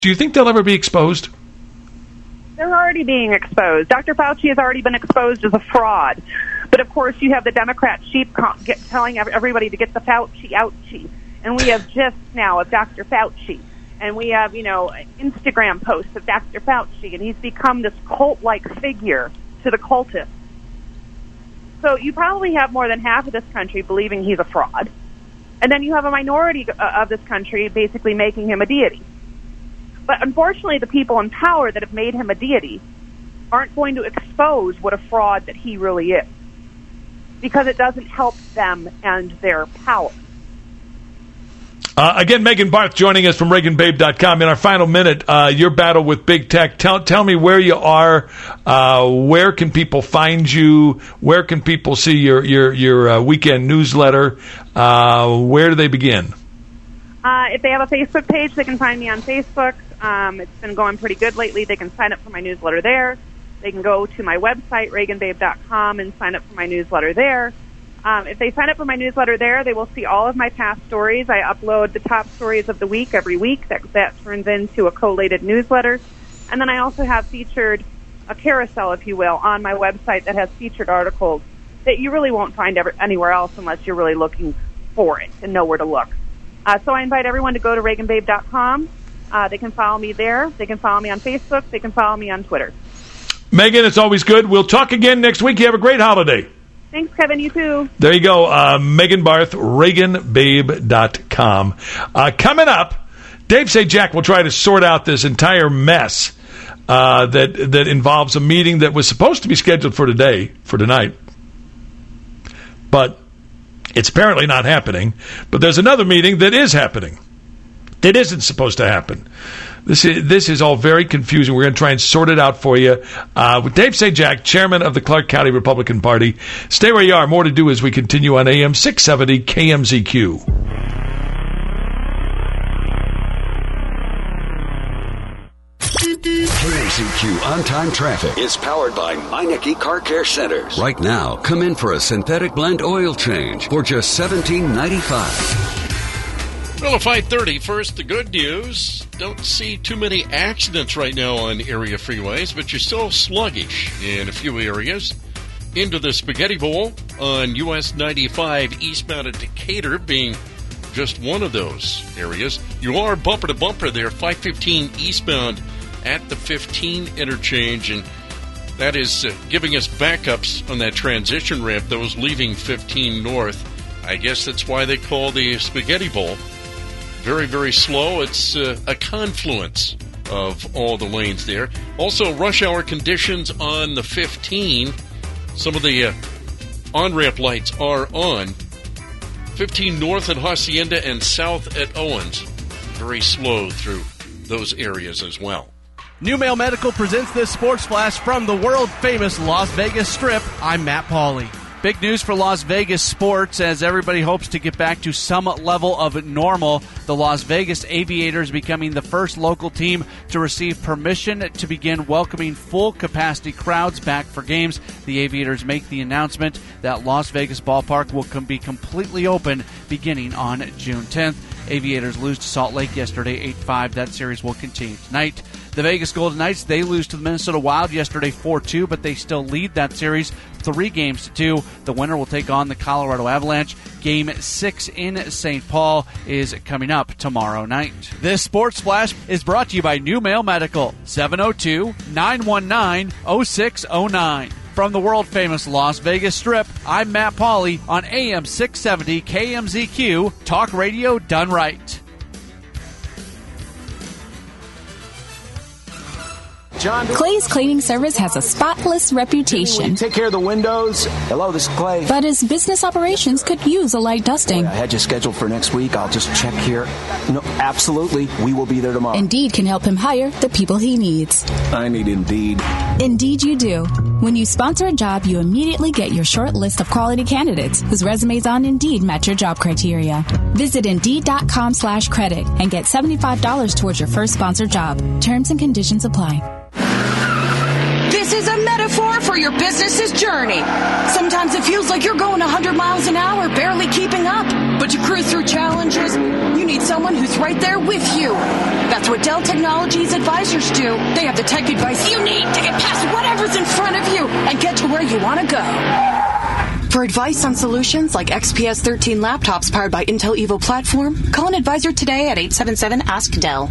Do you think they'll ever be exposed? They're already being exposed. Dr. Fauci has already been exposed as a fraud. But, of course, you have the Democrat sheep telling everybody to get the Fauci ouchie. And we have GIFs now of Dr. Fauci. And we have, Instagram posts of Dr. Fauci. And he's become this cult-like figure to the cultists. So you probably have more than half of this country believing he's a fraud. And then you have a minority of this country basically making him a deity. But unfortunately, the people in power that have made him a deity aren't going to expose what a fraud that he really is, because it doesn't help them and their power. Again, Megan Barth joining us from ReaganBabe.com. In our final minute, your battle with big tech. Tell me where you are. Where can people find you? Where can people see your weekend newsletter? Where do they begin? If they have a Facebook page, they can find me on Facebook. It's been going pretty good lately. They can sign up for my newsletter there. They can go to my website, ReaganBabe.com, and sign up for my newsletter there. If they sign up for my newsletter there, they will see all of my past stories. I upload the top stories of the week every week. That turns into a collated newsletter. And then I also have featured a carousel, if you will, on my website that has featured articles that you really won't find anywhere else unless you're really looking for it and know where to look. So I invite everyone to go to ReaganBabe.com. They can follow me there. They can follow me on Facebook. They can follow me on Twitter. Megan, it's always good. We'll talk again next week. You have a great holiday. Thanks, Kevin. You too. There you go. Megan Barth, ReaganBabe.com. Coming up, Dave Sajak will try to sort out this entire mess that involves a meeting that was supposed to be scheduled for tonight. But it's apparently not happening. But there's another meeting that is happening. That isn't supposed to happen. This is all very confusing. We're going to try and sort it out for you. With Dave Sajak, chairman of the Clark County Republican Party. Stay where you are. More to do as we continue on AM 670 KMZQ. KMZQ On-Time Traffic is powered by Meineke Car Care Centers. Right now, come in for a synthetic blend oil change for just $17.95. Well, at 5:30, first, the good news. Don't see too many accidents right now on area freeways, but you're still sluggish in a few areas. Into the Spaghetti Bowl on US 95 eastbound at Decatur being just one of those areas. You are bumper to bumper there, 515 eastbound at the 15 interchange, and that is giving us backups on that transition ramp, those leaving 15 north. I guess that's why they call the Spaghetti Bowl. Very, very slow. It's a confluence of all the lanes there. Also, rush hour conditions on the 15. Some of the on-ramp lights are on. 15 north at Hacienda and south at Owens. Very slow through those areas as well. New Mail Medical presents this sports flash from the world-famous Las Vegas Strip. I'm Matt Pauley. Big news for Las Vegas sports as everybody hopes to get back to some level of normal. The Las Vegas Aviators becoming the first local team to receive permission to begin welcoming full-capacity crowds back for games. The Aviators make the announcement that Las Vegas Ballpark will be completely open beginning on June 10th. Aviators lose to Salt Lake yesterday, 8-5. That series will continue tonight. The Vegas Golden Knights, they lose to the Minnesota Wild yesterday 4-2, but they still lead that series 3-2. The winner will take on the Colorado Avalanche. Game 6 in St. Paul is coming up tomorrow night. This Sports Flash is brought to you by New Mail Medical, 702-919-0609. From the world-famous Las Vegas Strip, I'm Matt Pauley on AM 670 KMZQ, Talk Radio done right. Clay's Cleaning Service has a spotless reputation. Take care of the windows. Hello, this is Clay. But his business operations could use a light dusting. I had you scheduled for next week. I'll just check here. No, absolutely. We will be there tomorrow. Indeed can help him hire the people he needs. I need Indeed. Indeed you do. When you sponsor a job, you immediately get your short list of quality candidates whose resumes on Indeed match your job criteria. Visit Indeed.com/credit and get $75 towards your first sponsored job. Terms and conditions apply. This This is a metaphor for your business's journey. Sometimes it feels like you're going 100 miles an hour, barely keeping up. But to cruise through challenges, you need someone who's right there with you. That's what Dell Technologies advisors do. They have the tech advice you need to get past whatever's in front of you and get to where you want to go. For advice on solutions like XPS 13 laptops powered by Intel Evo platform, call an advisor today at 877-ASK-DELL.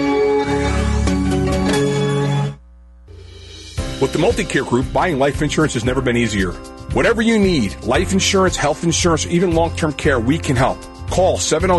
With the Multicare Group, buying life insurance has never been easier. Whatever you need, life insurance, health insurance, or even long-term care, we can help. Call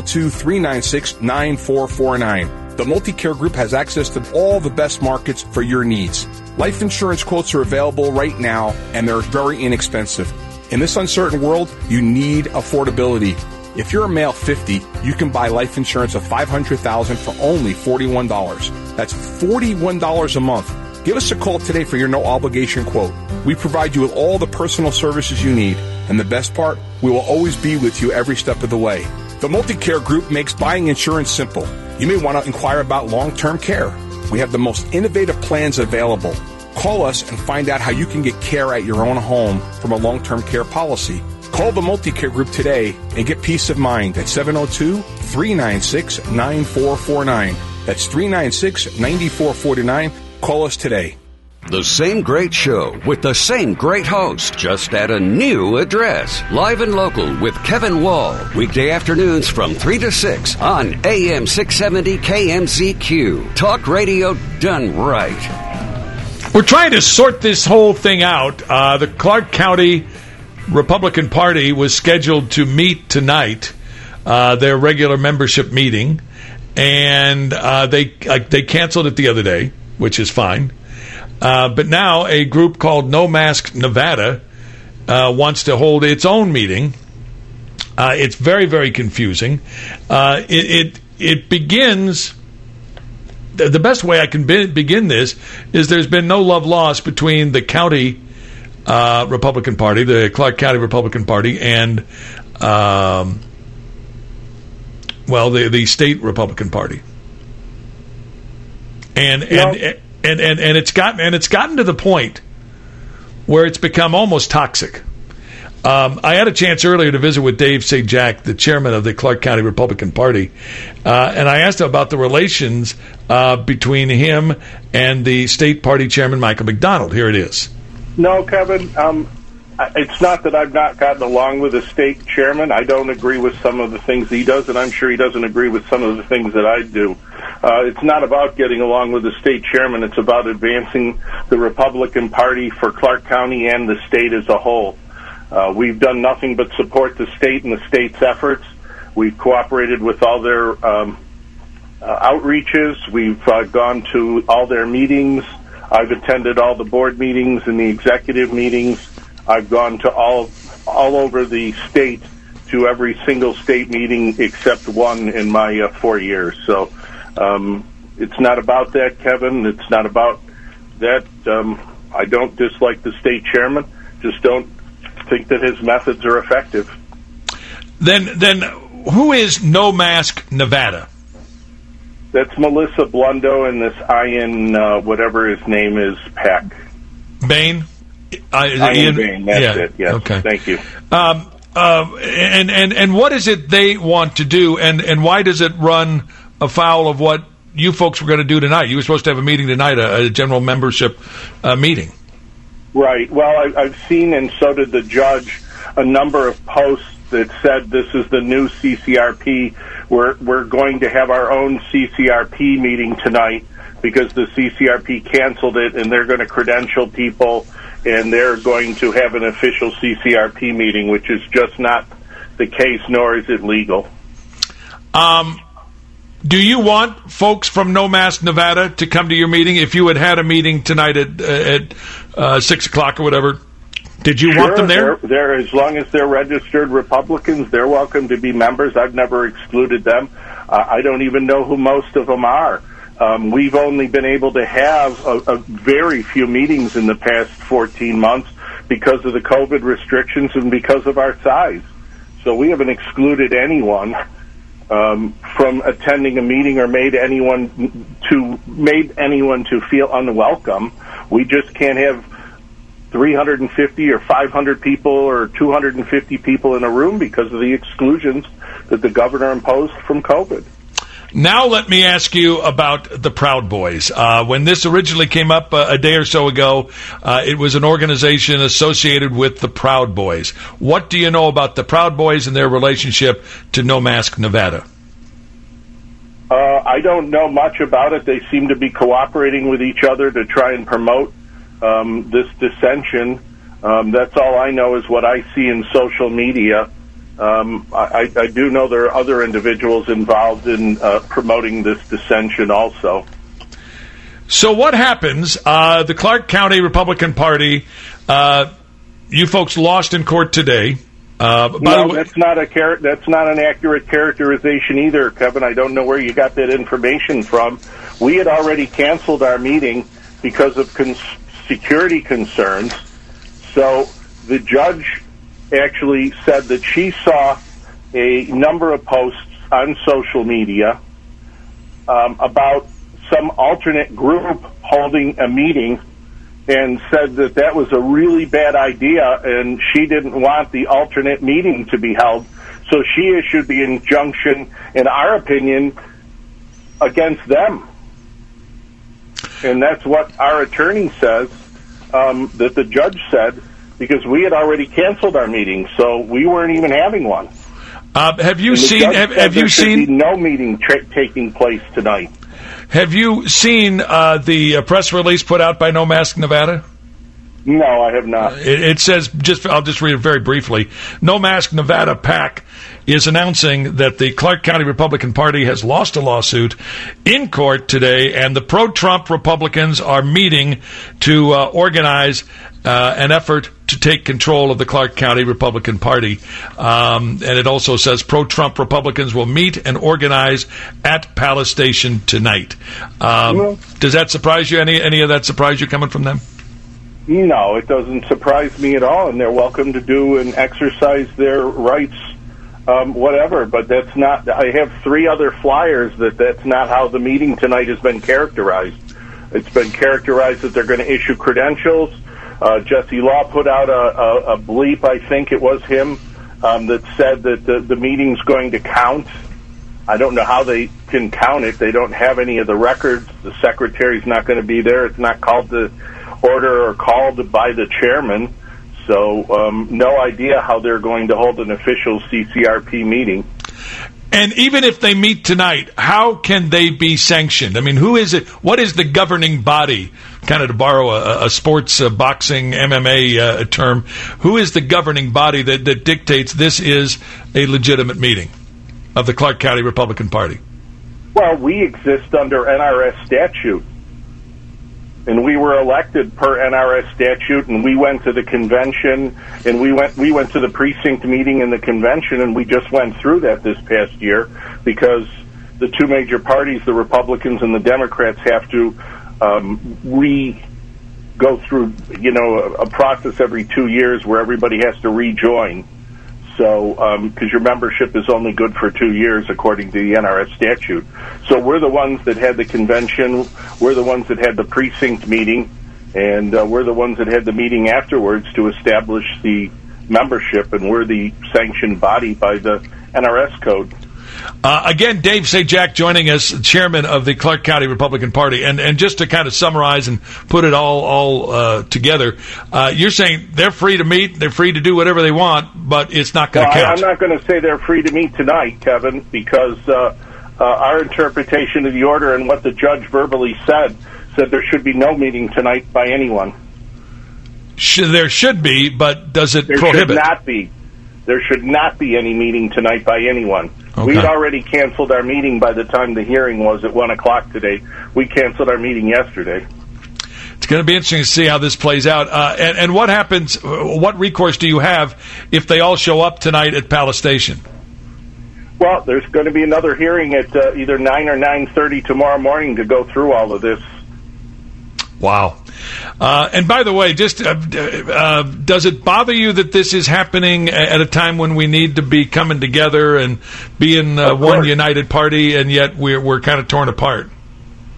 702-396-9449. The Multicare Group has access to all the best markets for your needs. Life insurance quotes are available right now, and they're very inexpensive. In this uncertain world, you need affordability. If you're a male 50, you can buy life insurance of $500,000 for only $41. That's $41 a month. Give us a call today for your no-obligation quote. We provide you with all the personal services you need. And the best part, we will always be with you every step of the way. The Multicare Group makes buying insurance simple. You may want to inquire about long-term care. We have the most innovative plans available. Call us and find out how you can get care at your own home from a long-term care policy. Call the Multicare Group today and get peace of mind at 702-396-9449. That's 396-9449. Call us today. The same great show with the same great host, just at a new address. Live and Local with Kevin Wall. Weekday afternoons from 3 to 6 on AM 670 KMZQ. Talk radio done right. We're trying to sort this whole thing out. The Clark County Republican Party was scheduled to meet tonight, their regular membership meeting, and they canceled it the other day, which is fine. But now a group called No Mask Nevada wants to hold its own meeting. It's very, very confusing. It begins... The best way I can begin this is there's been no love lost between the county Republican Party, the Clark County Republican Party, and the state Republican Party. And it's gotten to the point where it's become almost toxic. I had a chance earlier to visit with Dave Sajak, the chairman of the Clark County Republican Party, and I asked him about the relations between him and the state party chairman, Michael McDonald. Here it is. No, Kevin, it's not that I've not gotten along with the state chairman. I don't agree with some of the things he does, and I'm sure he doesn't agree with some of the things that I do. It's not about getting along with the state chairman. It's about advancing the Republican Party for Clark County and the state as a whole. We've done nothing but support the state and the state's efforts. We've cooperated with all their outreaches. We've gone to all their meetings. I've attended all the board meetings and the executive meetings. I've gone to all over the state to every single state meeting except one in my 4 years. So it's not about that, Kevin. It's not about that. I don't dislike the state chairman. Just don't think that his methods are effective. Then who is No Mask Nevada? That's Melissa Blundo and this Ian, whatever his name is, Peck. Bain? Ian Bain, that's it, yes. Okay. Thank you. And what is it they want to do, and why does it run afoul of what you folks were going to do tonight? You were supposed to have a meeting tonight, a general membership meeting. Right. Well, I've seen, and so did the judge, a number of posts that said this is the new CCRP. We're going to have our own CCRP meeting tonight because the CCRP canceled it, and they're going to credential people, and they're going to have an official CCRP meeting, which is just not the case, nor is it legal. Do you want folks from No Mask Nevada to come to your meeting? If you had a meeting tonight at 6 o'clock or whatever, did you want them there? They're, as long as they're registered Republicans, they're welcome to be members. I've never excluded them. I don't even know who most of them are. We've only been able to have a very few meetings in the past 14 months because of the COVID restrictions and because of our size. So we haven't excluded anyone from attending a meeting or made anyone to feel unwelcome. We just can't have 350 or 500 people or 250 people in a room because of the exclusions that the governor imposed from COVID. Now let me ask you about the Proud Boys. When this originally came up a day or so ago, it was an organization associated with the Proud Boys. What do you know about the Proud Boys and their relationship to No Mask Nevada? I don't know much about it. They seem to be cooperating with each other to try and promote this dissension. That's all I know is what I see in social media. I do know there are other individuals involved in promoting this dissension also. So what happens? The Clark County Republican Party, you folks lost in court today. No, that's not an accurate characterization either, Kevin. I don't know where you got that information from. We had already canceled our meeting because of security concerns. So the judge actually said that she saw a number of posts on social media about some alternate group holding a meeting, and said that that was a really bad idea, and she didn't want the alternate meeting to be held. So she issued the injunction, in our opinion, against them. And that's what our attorney says, that the judge said, because we had already canceled our meeting, so we weren't even having one. Have you seen? Have you seen no meeting taking place tonight? Have you seen the press release put out by No Mask Nevada? No, I have not. It says, I'll just read it very briefly. No Mask Nevada PAC is announcing that the Clark County Republican Party has lost a lawsuit in court today, and the pro-Trump Republicans are meeting to organize an effort to take control of the Clark County Republican Party. And it also says pro-Trump Republicans will meet and organize at Palace Station tonight. Does that surprise you? Any of that surprise you coming from them? No, it doesn't surprise me at all, and they're welcome to do and exercise their rights, whatever. But that's not. I have 3 other flyers that's not how the meeting tonight has been characterized. It's been characterized that they're going to issue credentials. Jesse Law put out a bleep, I think it was him, that said that the meeting's going to count. I don't know how they can count it. They don't have any of the records. The secretary's not going to be there. It's not called to order or called by the chairman. So no idea how they're going to hold an official CCRP meeting. And even if they meet tonight, how can they be sanctioned? I mean, who is it? What is the governing body? Kind of to borrow a sports boxing MMA term, who is the governing body that dictates this is a legitimate meeting of the Clark County Republican Party? Well, we exist under NRS statute, and we were elected per NRS statute, and we went to the convention, and we went to the precinct meeting in the convention, and we just went through that this past year because the 2 major parties, the Republicans and the Democrats, have to go through, a process every 2 years where everybody has to rejoin. So, because your membership is only good for 2 years according to the NRS statute. So we're the ones that had the convention, we're the ones that had the precinct meeting, and we're the ones that had the meeting afterwards to establish the membership, and we're the sanctioned body by the NRS code. Again, Dave Sajak joining us, chairman of the Clark County Republican Party. And just to kind of summarize and put it all together, you're saying they're free to meet, they're free to do whatever they want, but it's not going to count. I'm not going to say they're free to meet tonight, Kevin, because our interpretation of the order and what the judge verbally said there should be no meeting tonight by anyone. There should be, but does it prohibit? There should not be. There should not be any meeting tonight by anyone. Okay. We'd already canceled our meeting by the time the hearing was at 1 o'clock today. We canceled our meeting yesterday. It's going to be interesting to see how this plays out. And what happens, what recourse do you have if they all show up tonight at Palace Station? Well, there's going to be another hearing at either 9 or 9:30 tomorrow morning to go through all of this. Wow. And by the way, just does it bother you that this is happening at a time when we need to be coming together and being one united party, and yet we're kind of torn apart?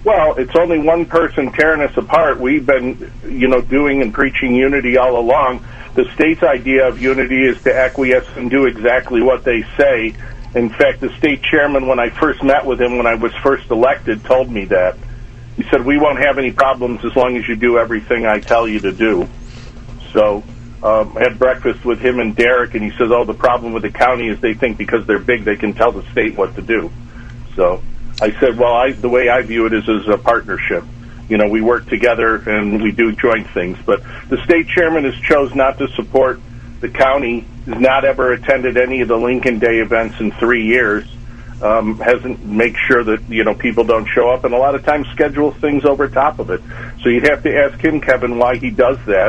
Well, it's only one person tearing us apart. We've been, doing and preaching unity all along. The state's idea of unity is to acquiesce and do exactly what they say. In fact, the state chairman, when I first met with him when I was first elected, told me that. He said, we won't have any problems as long as you do everything I tell you to do. So I had breakfast with him and Derek, and he says, the problem with the county is they think because they're big they can tell the state what to do. So I said, the way I view it is as a partnership. We work together and we do joint things. But the state chairman has chose not to support the county, has not ever attended any of the Lincoln Day events in 3 years, hasn't make sure that, people don't show up, and a lot of times schedules things over top of it. So you'd have to ask him, Kevin, why he does that.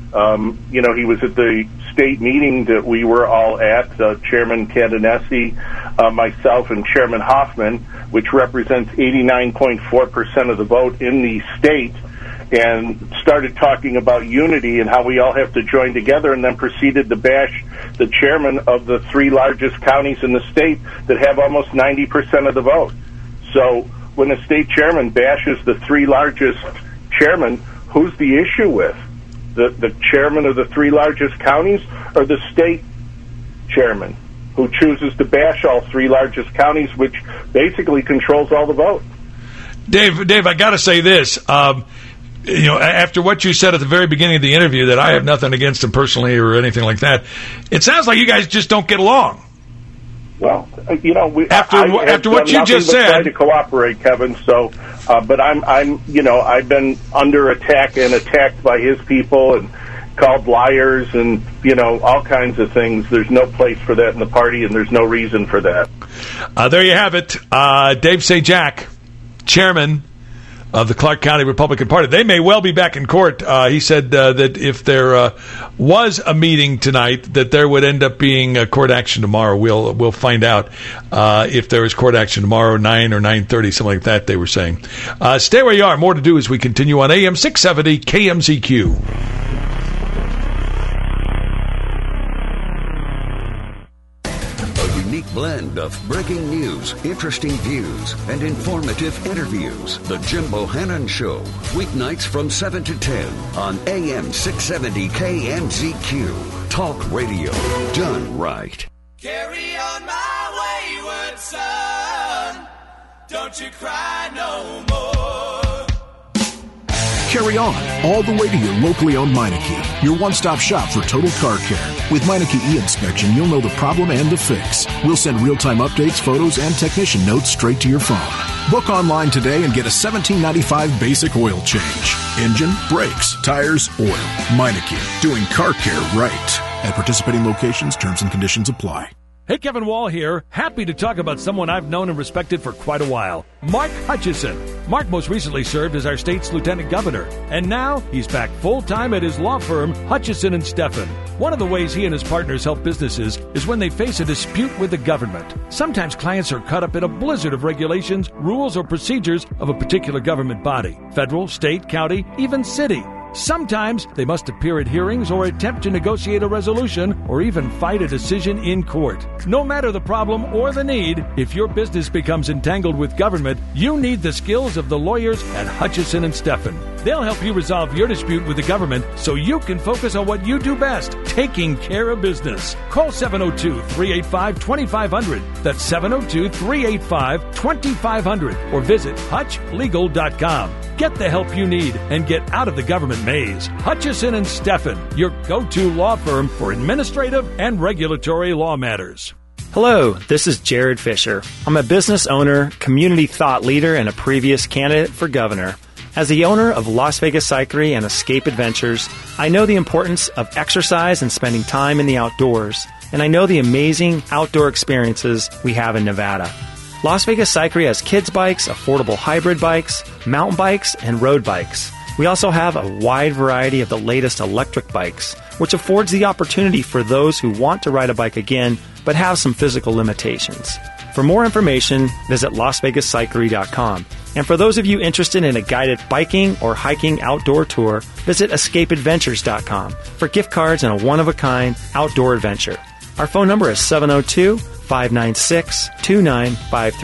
He was at the state meeting that we were all at, Chairman Candanesi, myself, and Chairman Hoffman, which represents 89.4% of the vote in the state, and started talking about unity and how we all have to join together, and then proceeded to bash the chairman of the 3 largest counties in the state that have almost 90% of the vote. So when a state chairman bashes the 3 largest chairmen, who's the issue with? The chairman of the 3 largest counties, or the state chairman who chooses to bash all 3 largest counties, which basically controls all the vote? Dave, I got to say this. After what you said at the very beginning of the interview, that I have nothing against him personally or anything like that, it sounds like you guys just don't get along. Well, after what you just said, try to cooperate, Kevin. So, but I've been under attack and attacked by his people and called liars and all kinds of things. There's no place for that in the party, and there's no reason for that. There you have it, Dave Sajak, chairman of the Clark County Republican Party. They may well be back in court. He said that if there was a meeting tonight, that there would end up being a court action tomorrow. We'll find out if there is court action tomorrow, 9 or 9:30, something like that, they were saying. Stay where you are. More to do as we continue on AM 670 KMZQ. Blend of breaking news, interesting views, and informative interviews. The Jim Bohannon Show, weeknights from 7 to 10 on AM 670 KMZQ. Talk radio done right. Carry on my wayward son. Don't you cry no more. Carry on, all the way to your locally owned Meineke, your one-stop shop for total car care. With Meineke e-Inspection, you'll know the problem and the fix. We'll send real-time updates, photos, and technician notes straight to your phone. Book online today and get a $17.95 basic oil change. Engine, brakes, tires, oil. Meineke, doing car care right. At participating locations, terms and conditions apply. Hey, Kevin Wall here. Happy to talk about someone I've known and respected for quite a while. Mark Hutchison. Mark most recently served as our state's lieutenant governor, and now he's back full-time at his law firm, Hutchison & Steffen. One of the ways he and his partners help businesses is when they face a dispute with the government. Sometimes clients are caught up in a blizzard of regulations, rules, or procedures of a particular government body, federal, state, county, even city. Sometimes they must appear at hearings or attempt to negotiate a resolution or even fight a decision in court. No matter the problem or the need, if your business becomes entangled with government, you need the skills of the lawyers at Hutchison & Steffen. They'll help you resolve your dispute with the government so you can focus on what you do best, taking care of business. Call 702-385-2500. That's 702-385-2500 or visit hutchlegal.com. Get the help you need and get out of the government maze. Hutchison & Steffen, your go-to law firm for administrative and regulatory law matters. Hello, this is Jared Fisher. I'm a business owner, community thought leader, and a previous candidate for governor. As the owner of Las Vegas Cyclery and Escape Adventures, I know the importance of exercise and spending time in the outdoors, and I know the amazing outdoor experiences we have in Nevada. Las Vegas Cyclery has kids bikes, affordable hybrid bikes, mountain bikes, and road bikes. We also have a wide variety of the latest electric bikes, which affords the opportunity for those who want to ride a bike again but have some physical limitations. For more information, visit LasVegasCyclery.com. And for those of you interested in a guided biking or hiking outdoor tour, visit EscapeAdventures.com for gift cards and a one-of-a-kind outdoor adventure. Our phone number is 702-596-2953.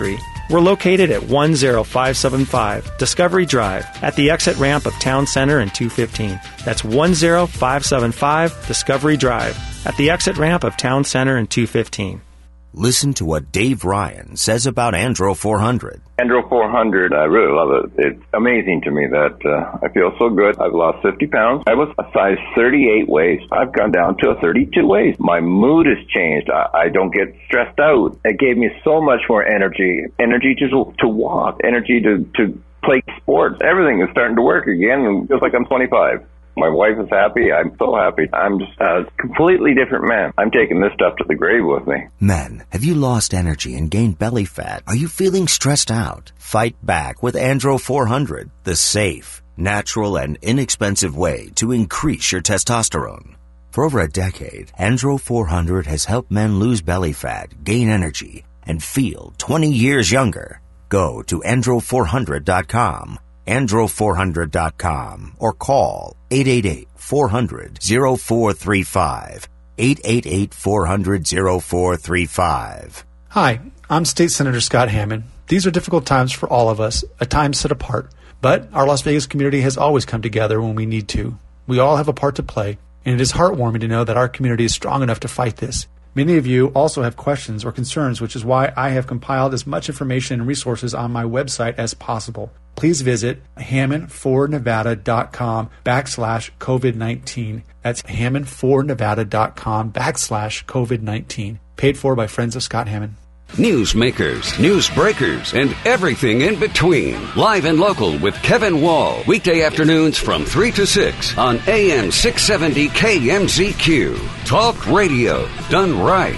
We're located at 10575 Discovery Drive at the exit ramp of Town Center and 215. That's 10575 Discovery Drive at the exit ramp of Town Center and 215. Listen to what Dave Ryan says about Andro 400. Andro 400, I really love it. It's amazing to me that I feel so good. I've lost 50 pounds. I was a size 38 waist. I've gone down to a 32 waist. My mood has changed. I don't get stressed out. It gave me so much more energy. Energy to walk. Energy to play sports. Everything is starting to work again. And feels like I'm 25. My wife is happy. I'm so happy. I'm just a completely different man. I'm taking this stuff to the grave with me. Men, have you lost energy and gained belly fat? Are you feeling stressed out? Fight back with Andro 400, the safe, natural, and inexpensive way to increase your testosterone. For over a decade, Andro 400 has helped men lose belly fat, gain energy, and feel 20 years younger. Go to andro400.com. andro400.com or call 888-400-0435. 888-400-0435. Hi, I'm State Senator Scott Hammond. These are difficult times for all of us, a time set apart. But our Las Vegas community has always come together when we need to. We all have a part to play, and it is heartwarming to know that our community is strong enough to fight this. Many of you also have questions or concerns, which is why I have compiled as much information and resources on my website as possible. Please visit hammond4nevada.com/COVID-19. That's hammond4nevada.com/COVID-19. Paid for by Friends of Scott Hammond. Newsmakers, news breakers, and everything in between. Live and local with Kevin Wall. Weekday afternoons from 3 to 6 on AM 670 KMZQ. Talk radio done right.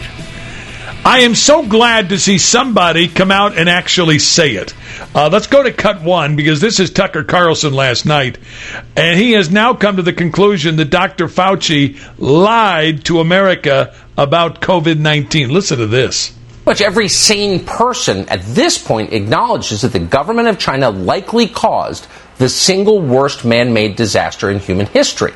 I am so glad to see somebody come out and actually say it. Let's go to cut one, because this is Tucker Carlson last night, and he has now come to the conclusion that Dr. Fauci lied to America about COVID-19. Listen to this. Much every sane person at this point acknowledges that the government of China likely caused the single worst man-made disaster in human history.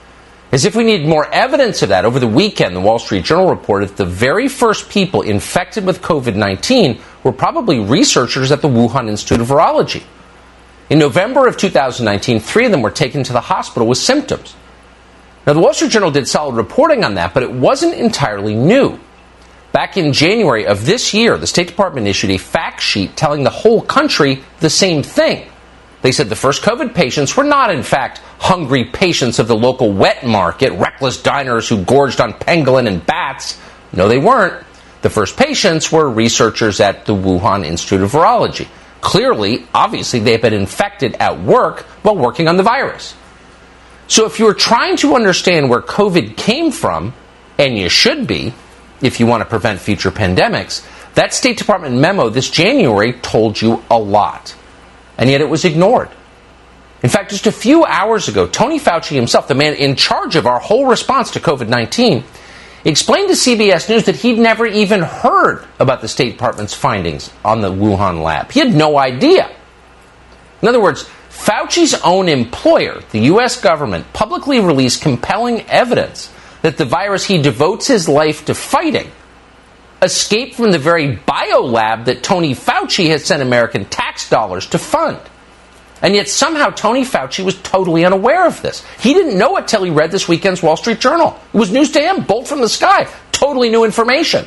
As if we need more evidence of that, over the weekend, the Wall Street Journal reported that the very first people infected with COVID-19 were probably researchers at the Wuhan Institute of Virology. In November of 2019, 3 of them were taken to the hospital with symptoms. Now, the Wall Street Journal did solid reporting on that, but it wasn't entirely new. Back in January of this year, the State Department issued a fact sheet telling the whole country the same thing. They said the first COVID patients were not, in fact, hungry patients of the local wet market, reckless diners who gorged on pangolin and bats. No, they weren't. The first patients were researchers at the Wuhan Institute of Virology. Clearly, obviously, they had been infected at work while working on the virus. So if you're trying to understand where COVID came from, and you should be, if you want to prevent future pandemics, that State Department memo this January told you a lot. And yet it was ignored. In fact, just a few hours ago, Tony Fauci himself, the man in charge of our whole response to COVID-19, explained to CBS News that he'd never even heard about the State Department's findings on the Wuhan lab. He had no idea. In other words, Fauci's own employer, the U.S. government, publicly released compelling evidence that the virus he devotes his life to fighting escaped from the very biolab that Tony Fauci has sent American tax dollars to fund. And yet somehow Tony Fauci was totally unaware of this. He didn't know it till he read this weekend's Wall Street Journal. It was news to him, bolt from the sky, totally new information.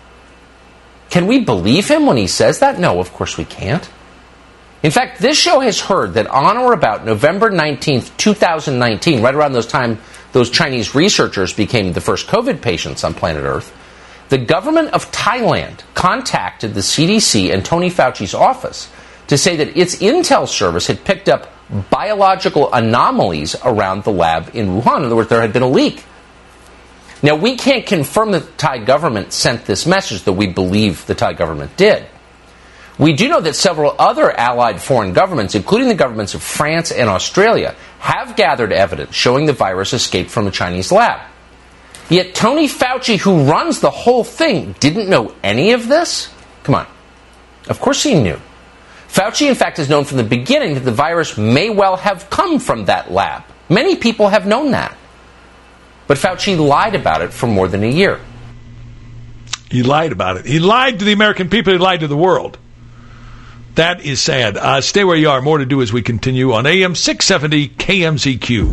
Can we believe him when he says that? No, of course we can't. In fact, this show has heard that on or about November 19th, 2019, right around those Chinese researchers became the first COVID patients on planet Earth, the government of Thailand contacted the CDC and Tony Fauci's office to say that its intel service had picked up biological anomalies around the lab in Wuhan. In other words, there had been a leak. Now, we can't confirm that the Thai government sent this message, though we believe the Thai government did. We do know that several other allied foreign governments, including the governments of France and Australia, have gathered evidence showing the virus escaped from a Chinese lab. Yet Tony Fauci, who runs the whole thing, didn't know any of this? Come on. Of course he knew. Fauci, in fact, has known from the beginning that the virus may well have come from that lab. Many people have known that. But Fauci lied about it for more than a year. He lied about it. He lied to the American people. He lied to the world. That is sad. Stay where you are. More to do as we continue on AM 670 KMZQ.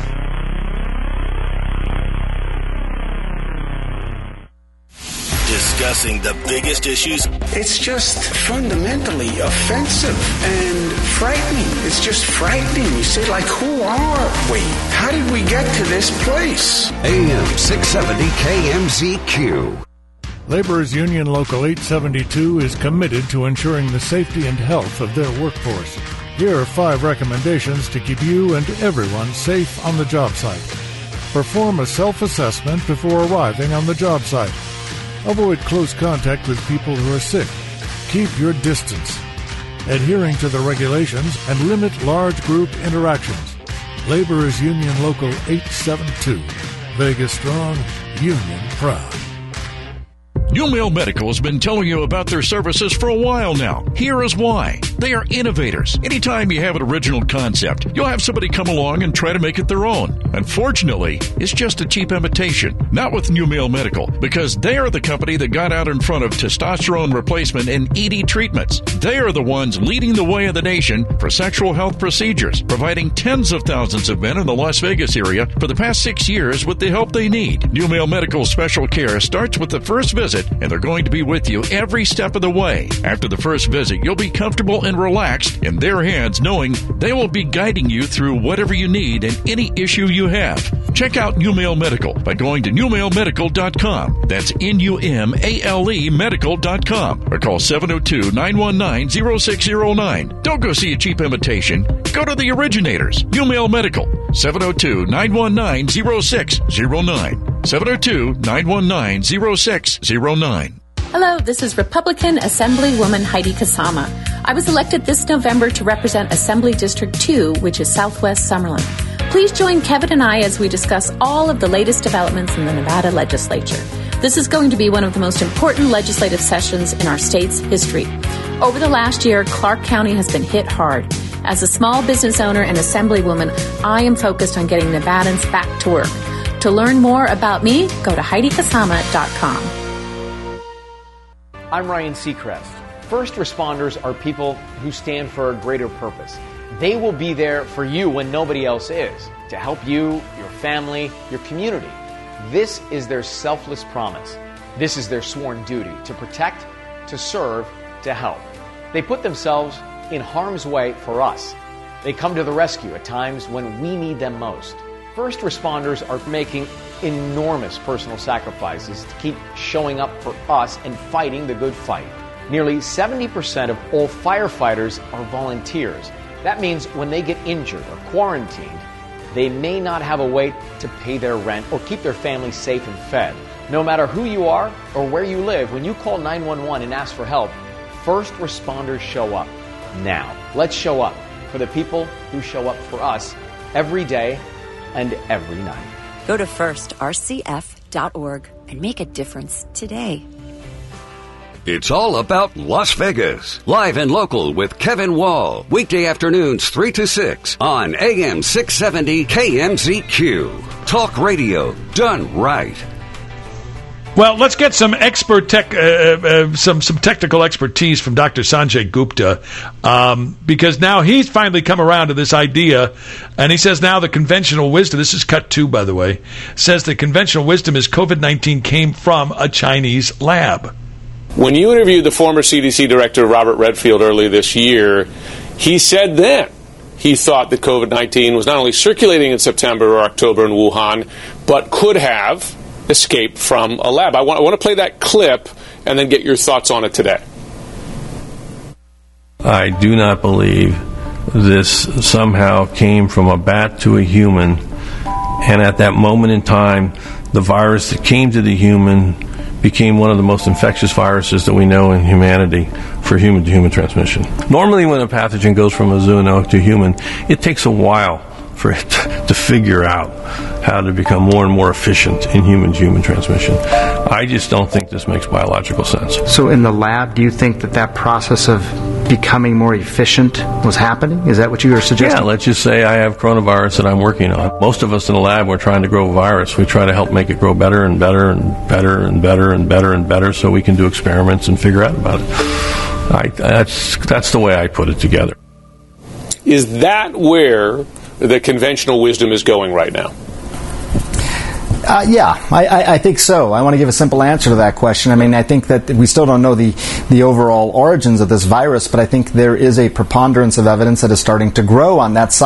Discussing the biggest issues. It's just fundamentally offensive and frightening. It's just frightening. You say, like, who are we? How did we get to this place? AM 670 KMZQ. Laborers Union Local 872 is committed to ensuring the safety and health of their workforce. Here are 5 recommendations to keep you and everyone safe on the job site. Perform a self-assessment before arriving on the job site. Avoid close contact with people who are sick. Keep your distance. Adhering to the regulations and limit large group interactions. Laborers Union Local 872. Vegas strong, union proud. New Mail Medical has been telling you about their services for a while now. Here is why. They are innovators. Anytime you have an original concept, you'll have somebody come along and try to make it their own. Unfortunately, it's just a cheap imitation. Not with New Mail Medical, because they are the company that got out in front of testosterone replacement and ED treatments. They are the ones leading the way of the nation for sexual health procedures, providing tens of thousands of men in the Las Vegas area for the past 6 years with the help they need. New Mail Medical's special care starts with the first visit, and they're going to be with you every step of the way. After the first visit, you'll be comfortable and relaxed in their hands, knowing they will be guiding you through whatever you need and any issue you have. Check out New Mail Medical by going to newmailmedical.com. That's NUMALE medical.com, or call 702-919-0609. Don't go see a cheap imitation. Go to the originators. New Mail Medical, 702-919-0609. 702-919-0609. Hello, this is Republican Assemblywoman Heidi Kasama. I was elected this November to represent Assembly District 2, which is Southwest Summerlin. Please join Kevin and I as we discuss all of the latest developments in the Nevada legislature. This is going to be one of the most important legislative sessions in our state's history. Over the last year, Clark County has been hit hard. As a small business owner and Assemblywoman, I am focused on getting Nevadans back to work. To learn more about me, go to HeidiKasama.com. I'm Ryan Seacrest. First responders are people who stand for a greater purpose. They will be there for you when nobody else is, to help you, your family, your community. This is their selfless promise. This is their sworn duty to protect, to serve, to help. They put themselves in harm's way for us. They come to the rescue at times when we need them most. First responders are making enormous personal sacrifices to keep showing up for us and fighting the good fight. Nearly 70% of all firefighters are volunteers. That means when they get injured or quarantined, they may not have a way to pay their rent or keep their family safe and fed. No matter who you are or where you live, when you call 911 and ask for help, first responders show up. Now, let's show up for the people who show up for us every day and every night. Go to firstrcf.org and make a difference today. It's all about Las Vegas. Live and local with Kevin Wall. Weekday afternoons 3 to 6 on AM 670 KMZQ. Talk radio done right. Well, let's get some expert some technical expertise from Dr. Sanjay Gupta, because now he's finally come around to this idea, and he says now the conventional wisdom, this is cut 2, by the way, says the conventional wisdom is COVID-19 came from a Chinese lab. When you interviewed the former CDC director, Robert Redfield, earlier this year, he said then he thought that COVID-19 was not only circulating in September or October in Wuhan, but could have escaped from a lab. I want to play that clip and then get your thoughts on it today. I do not believe this somehow came from a bat to a human, and at that moment in time, the virus that came to the human became one of the most infectious viruses that we know in humanity for human-to-human transmission. Normally when a pathogen goes from a zoonotic to human, it takes a while for it to figure out how to become more and more efficient in human-to-human transmission. I just don't think this makes biological sense. So in the lab, do you think that process of becoming more efficient was happening? Is that what you were suggesting? Yeah, let's just say I have coronavirus that I'm working on. Most of us in the lab, we're trying to grow a virus. We try to help make it grow better and better and better and better and better and better so we can do experiments and figure out about it. That's the way I put it together. Is that where the conventional wisdom is going right now? I think so. I want to give a simple answer to that question. I mean, I think that we still don't know the overall origins of this virus, but I think there is a preponderance of evidence that is starting to grow on that side.